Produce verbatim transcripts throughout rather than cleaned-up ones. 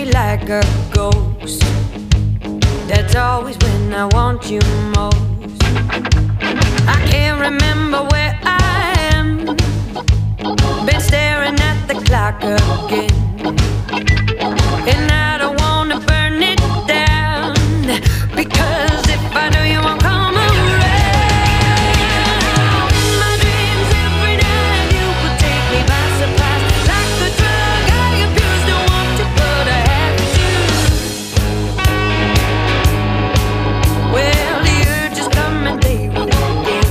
me like a ghost. That's always when I want you most. I can't remember where I am. Been staring at the clock again, and I don't wanna burn it down, because if I do you won't come around. In my dreams every night you could take me by surprise, like a drug I abuse, don't want to, but I have to. Well, the urge is coming day with day,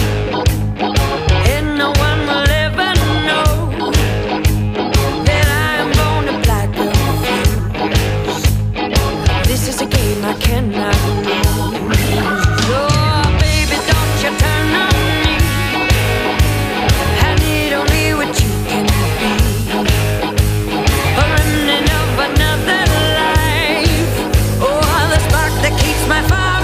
and no one will ever know that I am gonna black a fuse. This is a game I cannot lose. Oh, baby, don't you turn on me. I need only what you can be. A remnant of another life. Oh, the spark that keeps my fire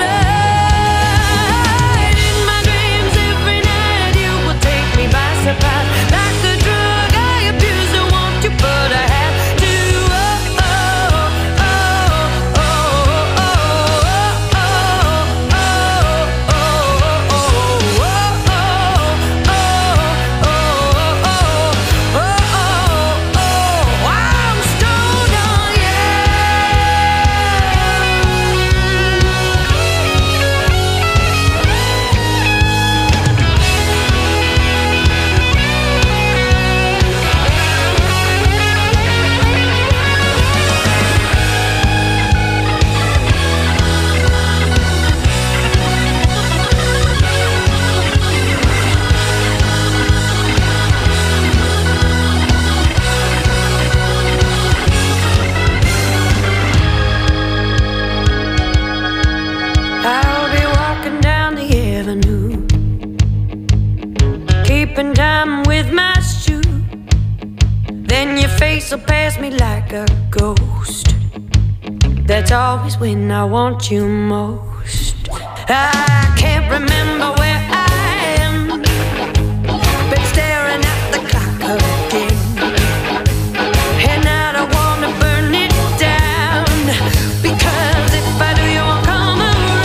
alive. In my dreams every night you will take me by surprise, like a drug I abuse, don't want to, but I have to. Oh, oh, oh, oh, oh, oh, oh, oh, oh, oh, oh, I'm stoned on you. I'll be walking down the avenue, keeping time with my shoe. Then your face will pass me like a ghost. That's always when I want you most. I can't remember where I am. Been staring at the clock again, and I don't wanna burn it down, because if I do you won't come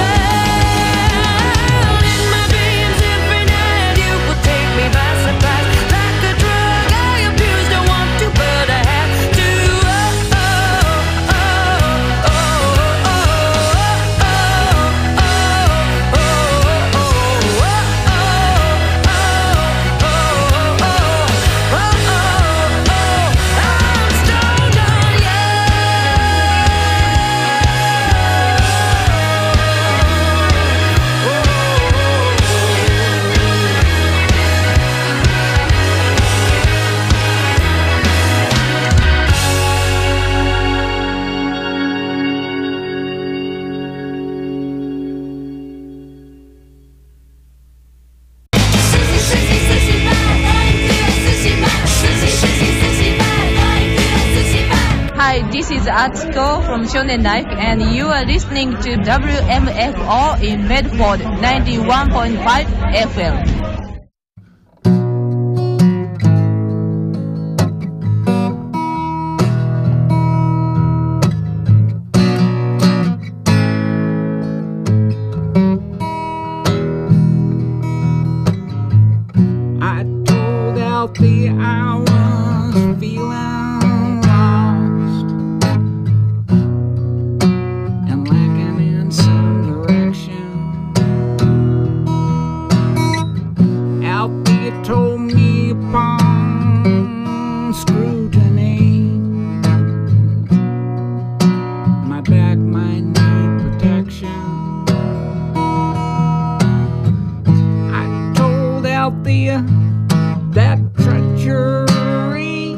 around. In my dreams every night you will take me by surprise, like a drug I abuse, don't want to, but I have to. Oh, oh, oh, oh, oh, oh, oh, oh, oh, oh, I'm stoned on you. Hi, this is Atsuko from Shonen Life, and you are listening to W M F O in Medford ninety-one point five F M. I told Althea I was feeling lost and lacking in some direction. Althea told me upon scrutiny my back might need protection. I told Althea that treachery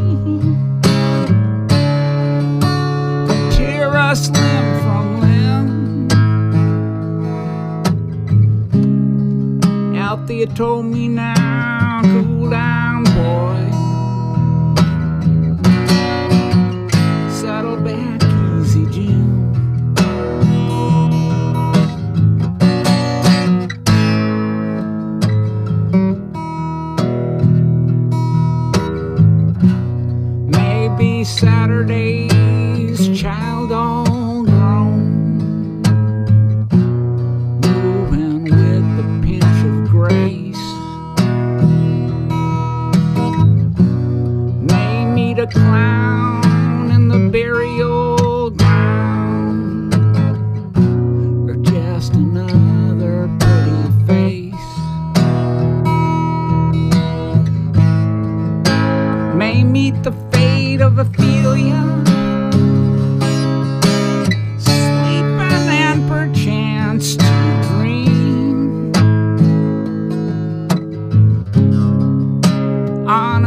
could tear us limb from limb. Althea told me, now cool down, boy, settle back easy, Jim. Saturdays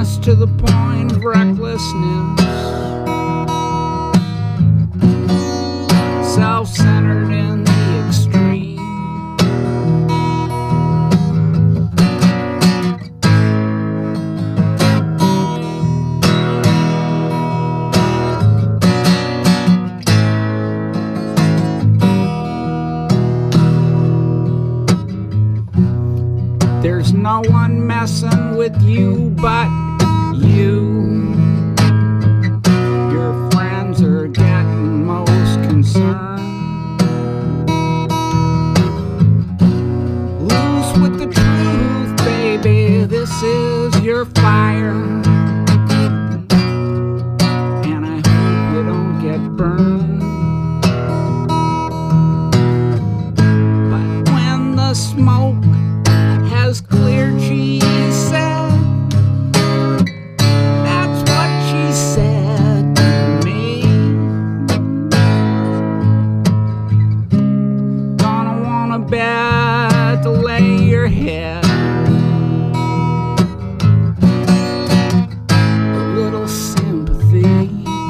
honest to the point of recklessness, self-centered in the extreme. There's no one messing with you but you. Your friends are getting most concerned. Loose with the truth, baby, this is your fire. And I hope you don't get burned. But when the smoke has cleared, she said, that's what she said to me. Gonna want a bed to lay your head, a little sympathy.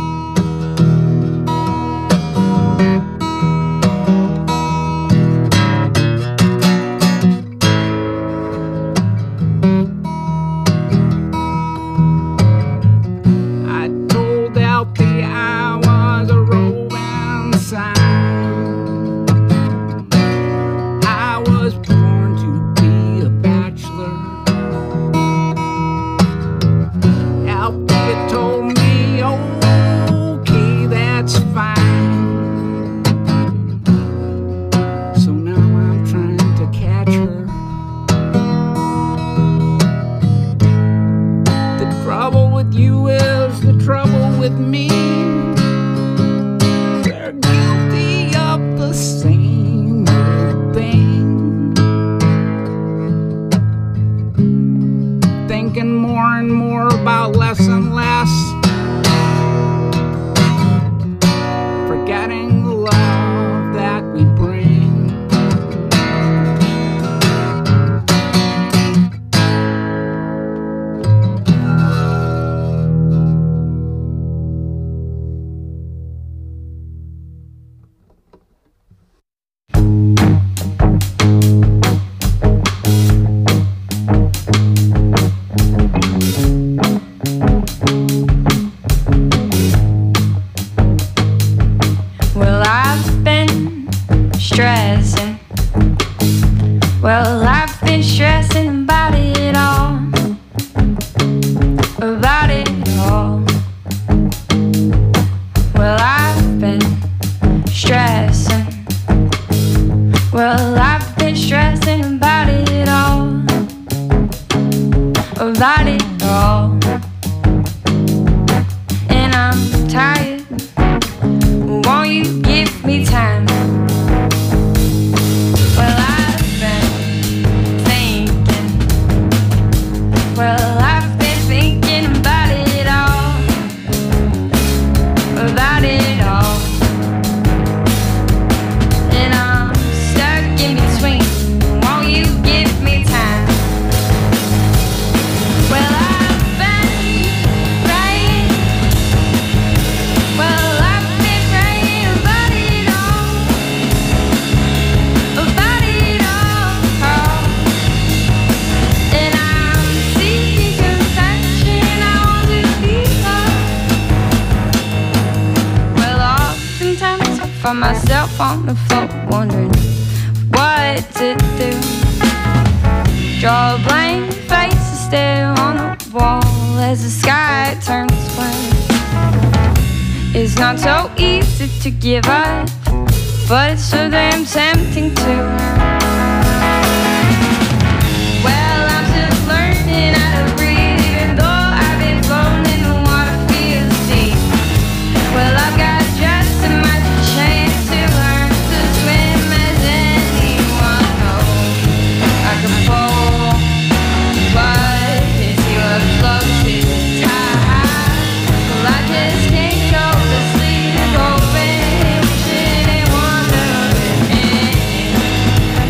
With me, we're guilty of the same thing. Thinking more and more about less and less, forgetting the love that we bring. Stressing. Well, I've been stressing about it all, about it all. Well, I've been stressing. Well, I've been stressing about it all, about it all. And I'm tired. Won't you give me time? Well, I've been thinking about it all, about it all. And I'm stuck in between. Won't you give me time? Well, I've been praying. Well, I've been praying about it all, about it all. And I'm seeking compassion, I want to be loved. Well, oftentimes I find myself on the floor wondering what to do. Draw a blank face and stare on the wall as the sky turns black. It's not so easy to give up, but it's so damn tempting to. Well, I'm still learning how to breathe, even though I've been floating in the water, feels deep. Well, I've got just as much chance to learn to swim as anyone knows. I can pull, but it's your float to the tide. Well, I just can't go to sleep, hoping, wishing and wondering.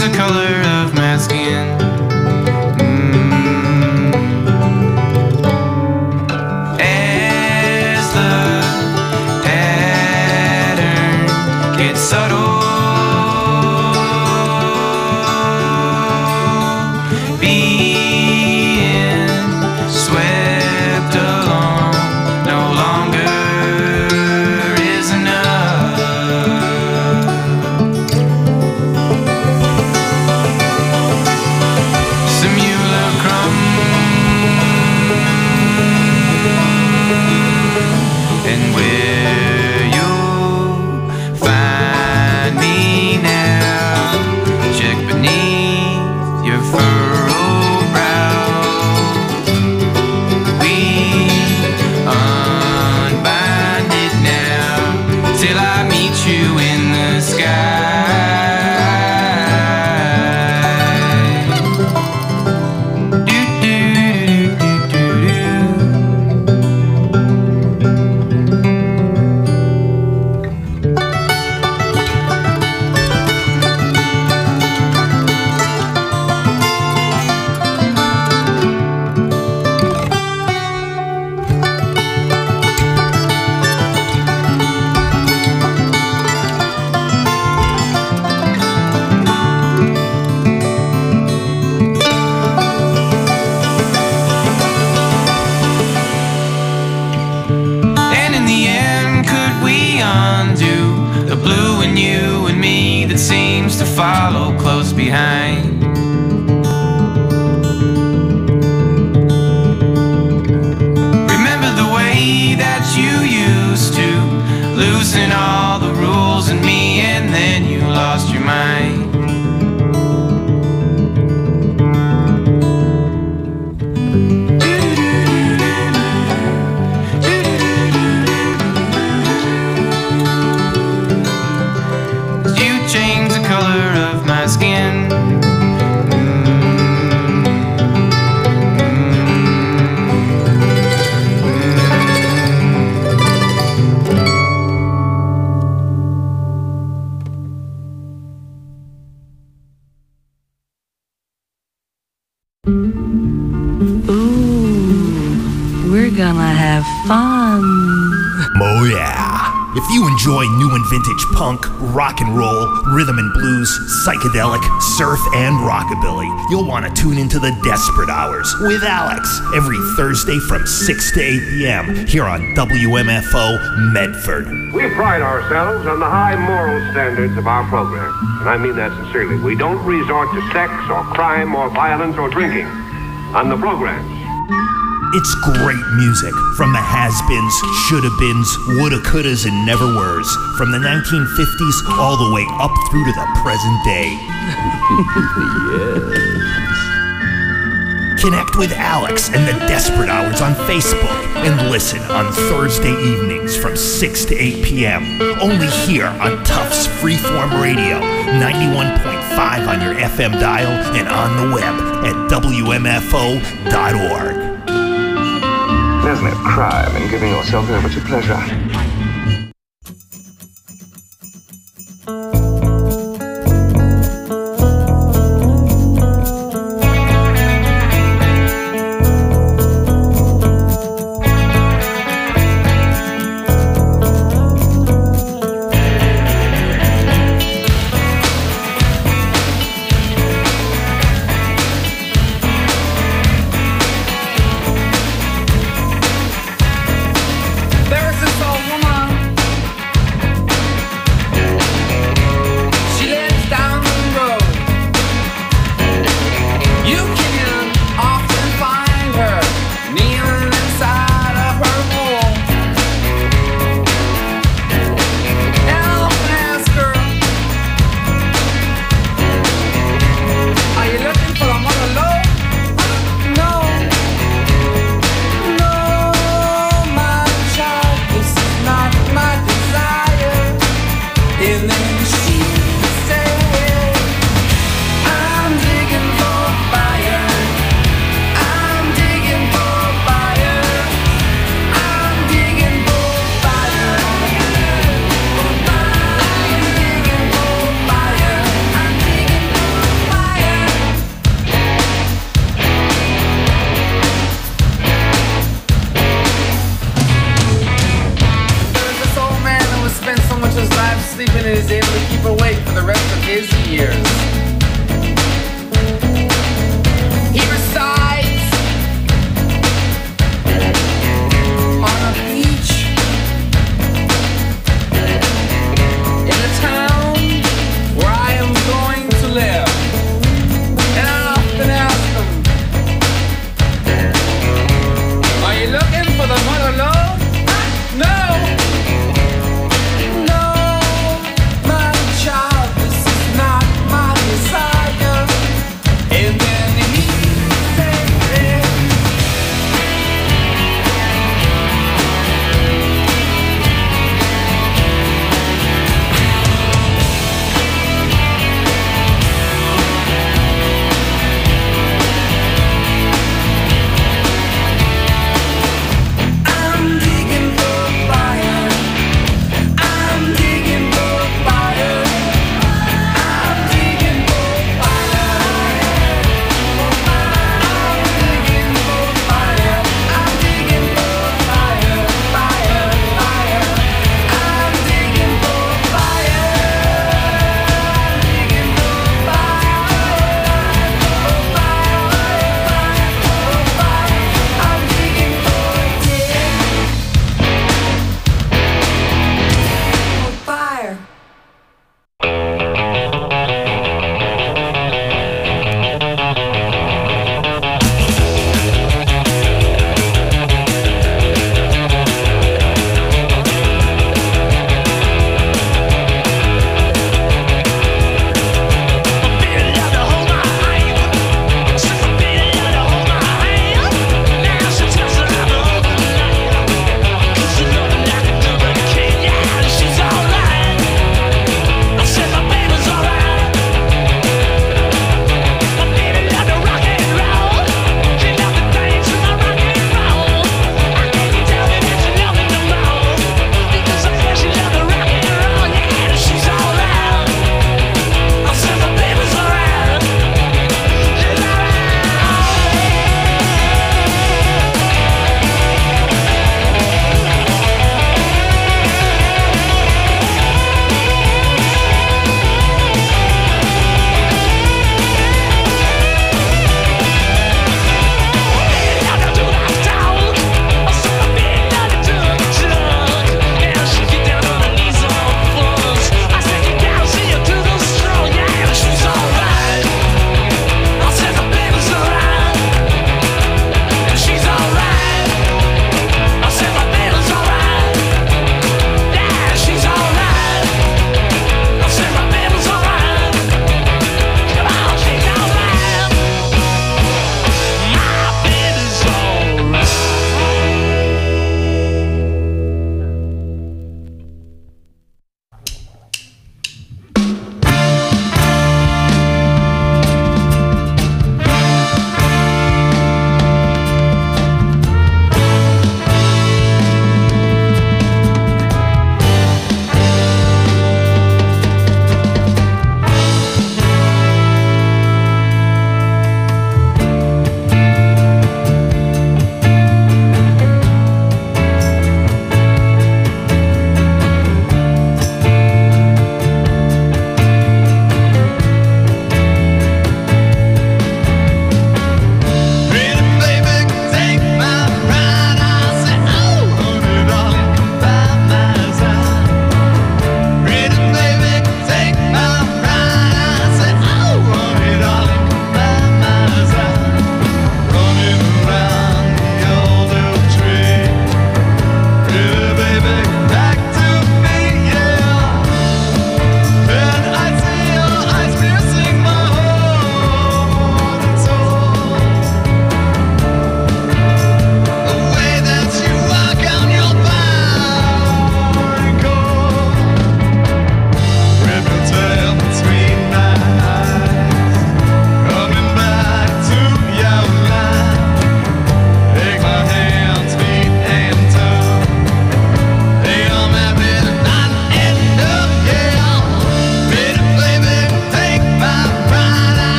change the color of my skin. Mm. As the pattern gets subtle, being swept along no longer is enough. Simulacrum, and where you'll find me now, check beneath your furrowed brow. We unbind it now till I meet you in the sky. Do, do, do, do, do, and in the end, could we undo the blue in you and me that seems to follow close behind? Remember the way that you used to loosen all the rules in me, and then you lost your mind. You change the color of my skin. Ooh, we're gonna have fun. Oh yeah. If you enjoy new and vintage punk, rock and roll, rhythm and blues, psychedelic, surf, and rockabilly, you'll want to tune into the Desperate Hours with Alex every Thursday from six to eight p.m. here on W M F O Medford. We pride ourselves on the high moral standards of our program, and I mean that sincerely. We don't resort to sex or crime or violence or drinking on the programs. It's great music from the has-beens, shoulda-beens, woulda-couldas, and never-weres, from the nineteen fifties all the way up through to the present day. Yes. Connect with Alex and the Desperate Hours on Facebook and listen on Thursday evenings from six to eight p.m. only here on Tufts Freeform Radio, ninety-one point five on your F M dial and on the web at W M F O dot org. There's no crime in giving yourself over to pleasure. There is this old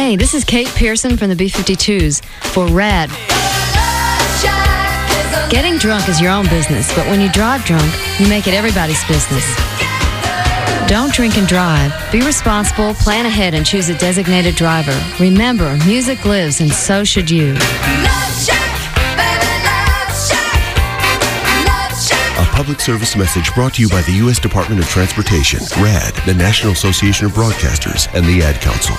Hey, this is Kate Pearson from the B fifty-twos for RAD. Getting drunk is your own business, but when you drive drunk, you make it everybody's business. Don't drink and drive. Be responsible, plan ahead, and choose a designated driver. Remember, music lives, and so should you. A public service message brought to you by the U S Department of Transportation, RAD, the National Association of Broadcasters, and the Ad Council.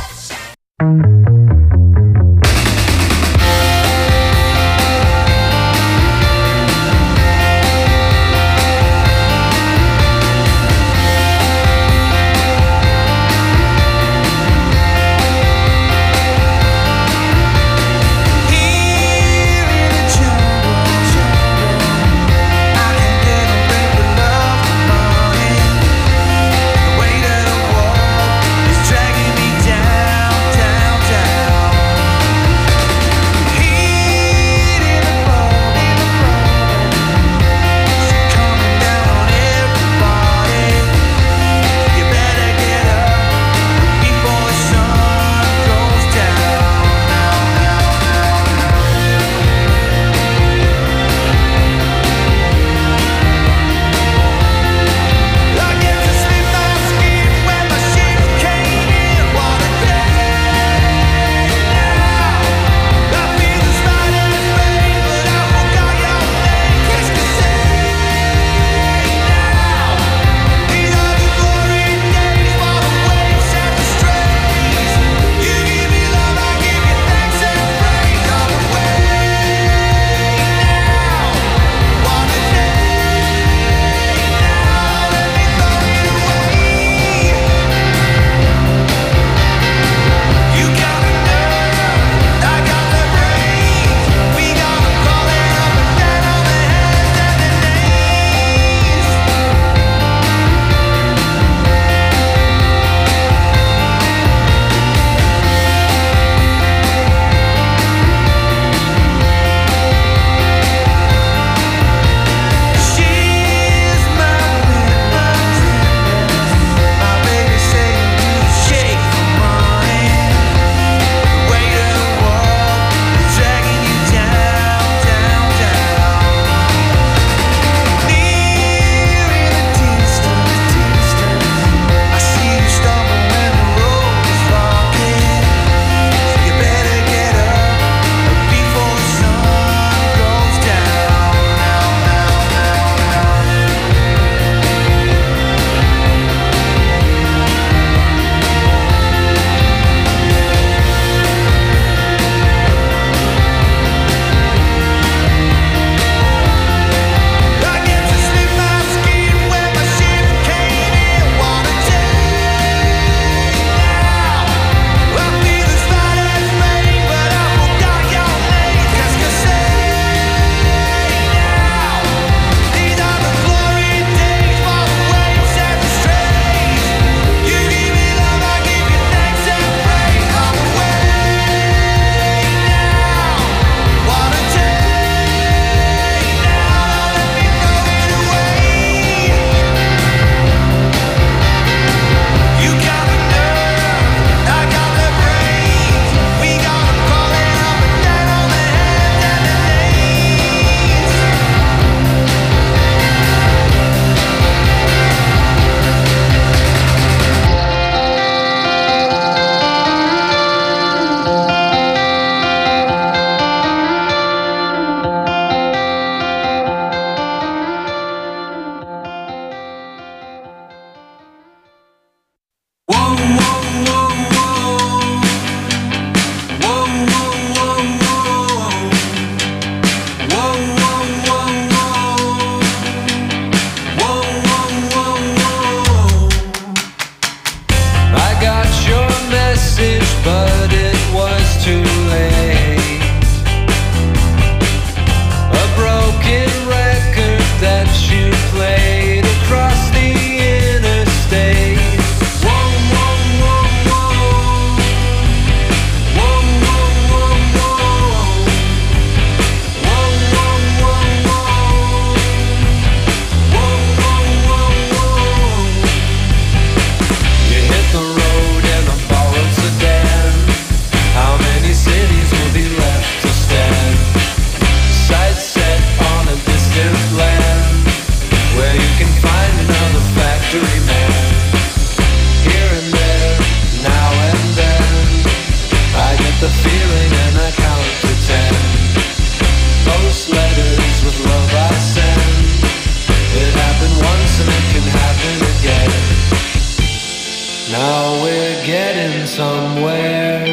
we're getting somewhere.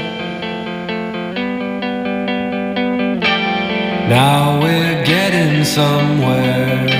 Now we're getting somewhere.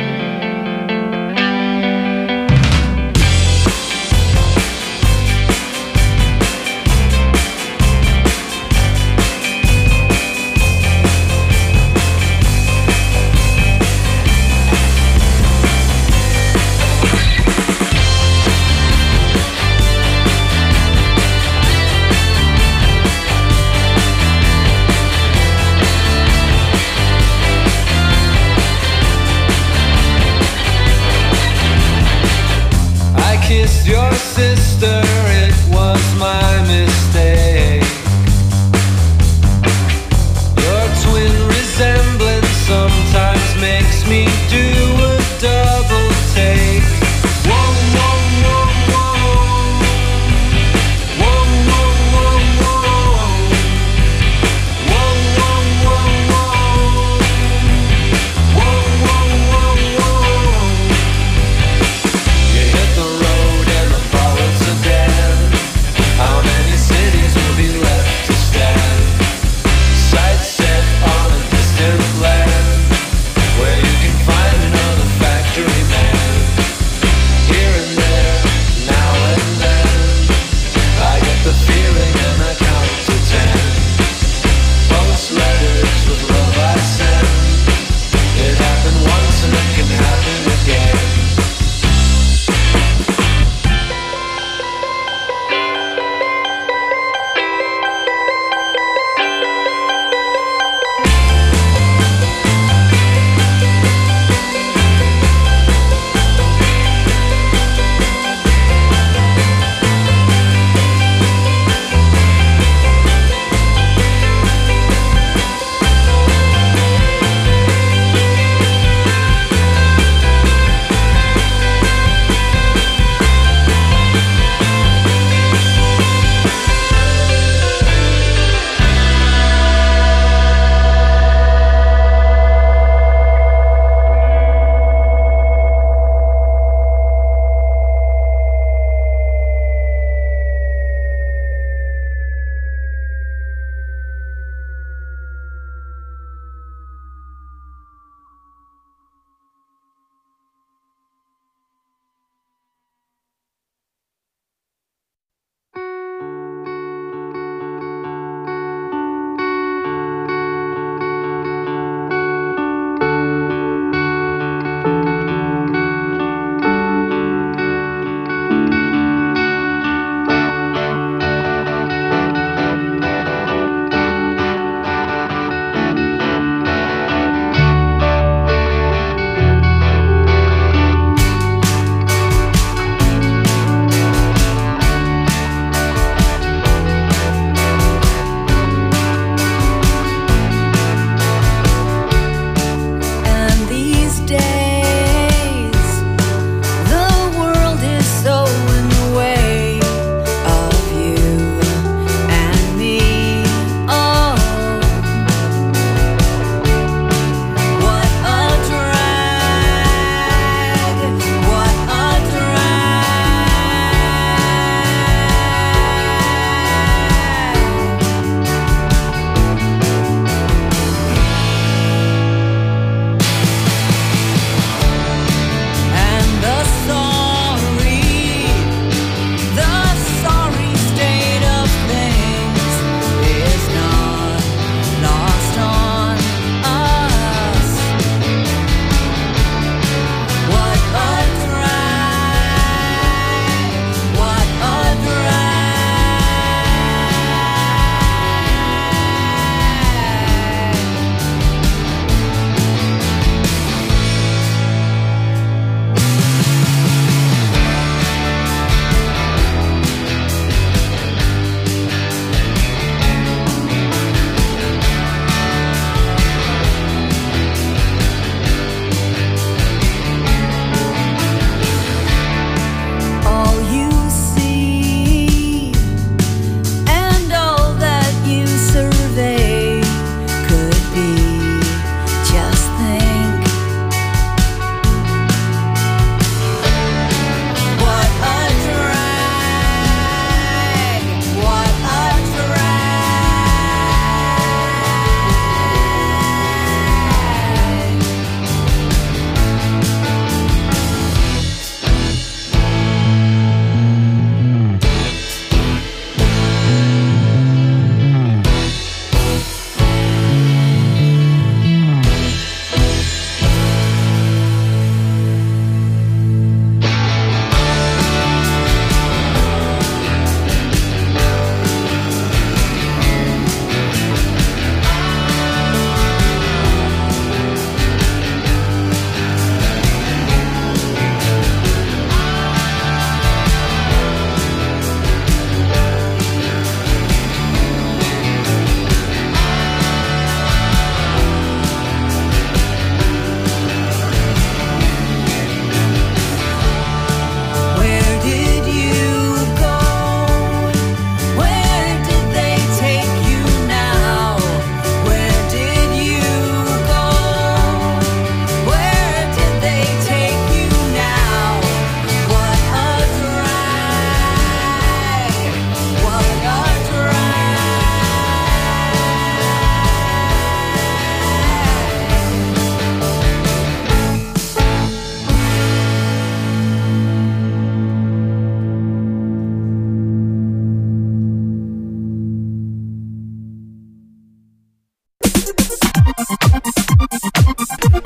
Kissed your sister, it was my mistake. Your twin resemblance sometimes makes me do a double take. Whoa, whoa, whoa, whoa. Whoa, whoa, whoa, whoa. Whoa, whoa, whoa, whoa. Whoa, whoa, whoa, whoa. You hit the road. How many cities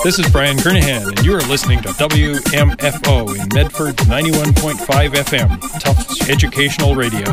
This is Brian Kernahan, and you are listening to W M F O in Medford ninety-one point five F M, Tufts Educational Radio.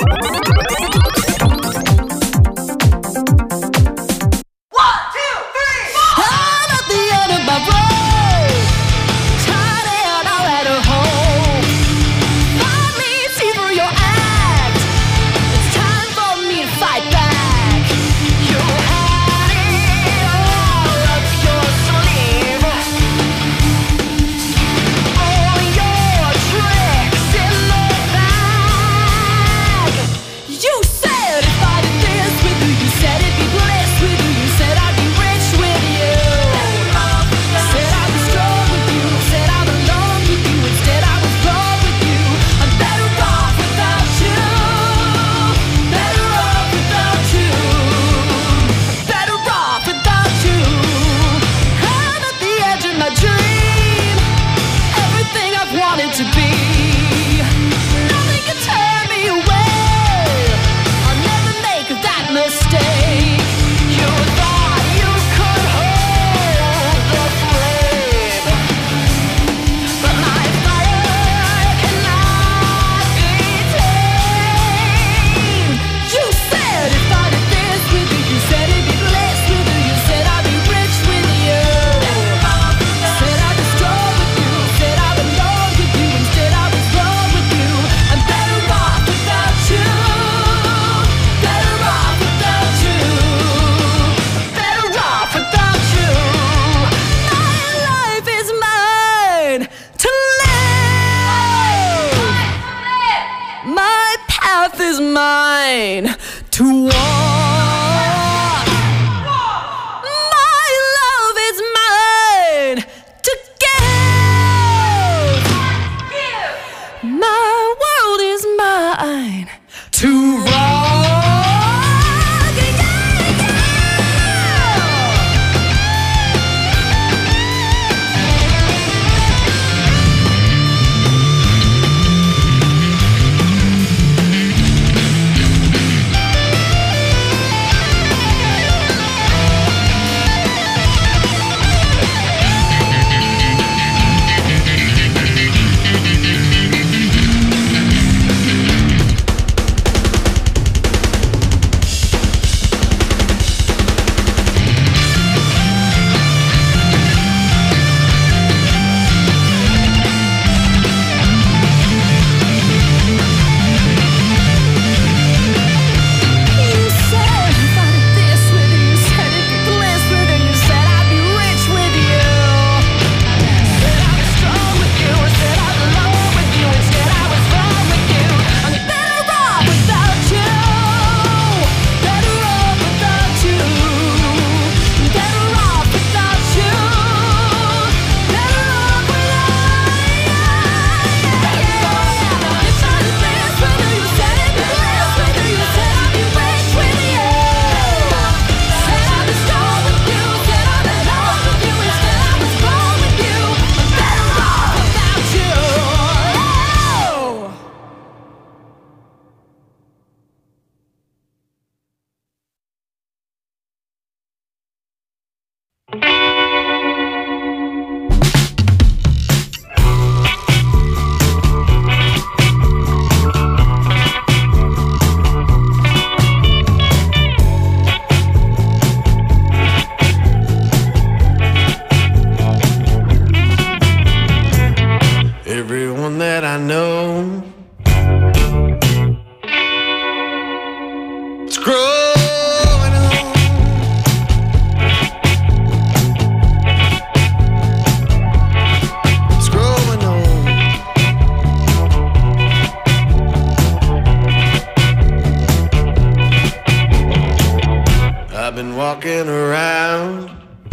walking around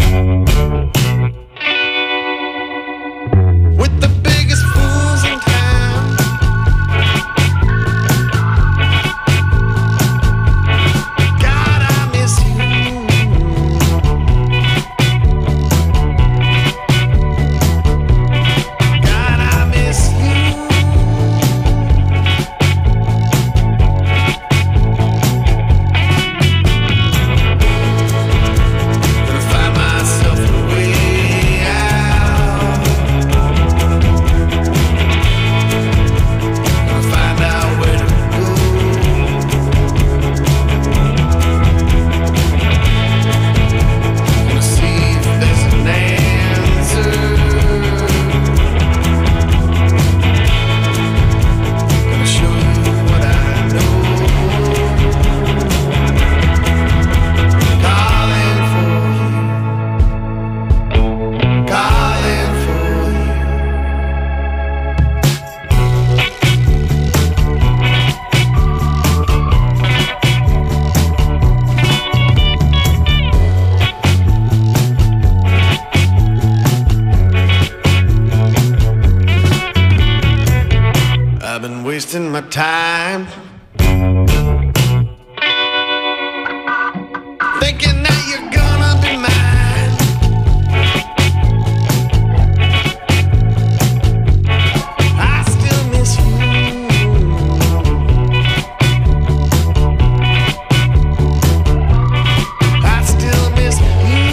with the biggest fools in town. God, I miss you. God, I miss you. Gonna find summertime. Thinking that you're gonna be mine. I still miss you. I still miss you.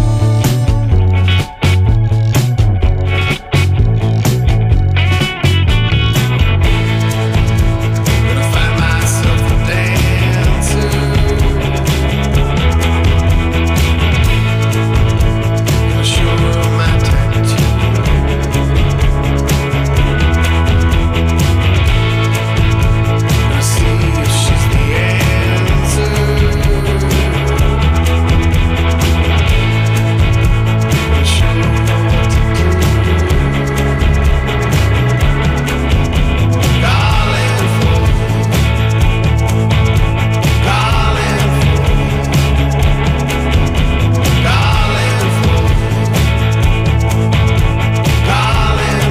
Gonna find myself a dancer. Gonna show her my tattoo. Gonna see if she's the answer. Gonna show her what to do. Calling for, calling for, calling for, calling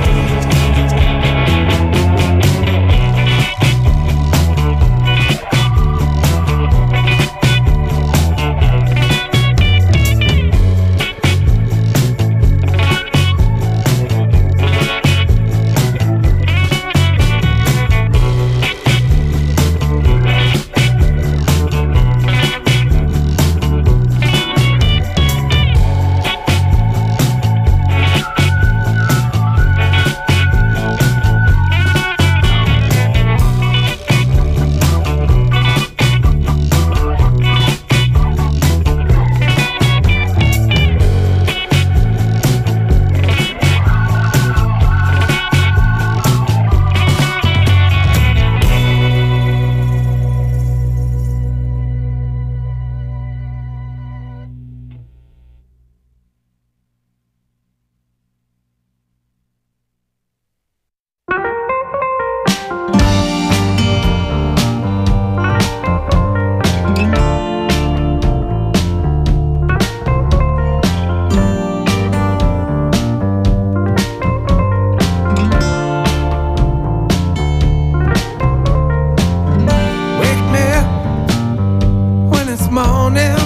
wake me up when it's morning.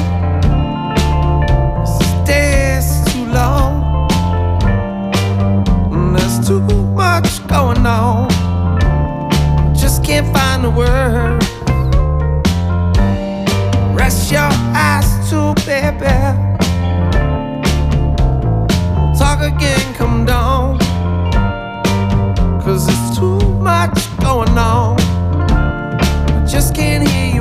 This day's too long. And there's too much going on. Just can't find the words. Rest your eyes too, baby. Talk again, come down. Cause there's too much going on. I just can't hear you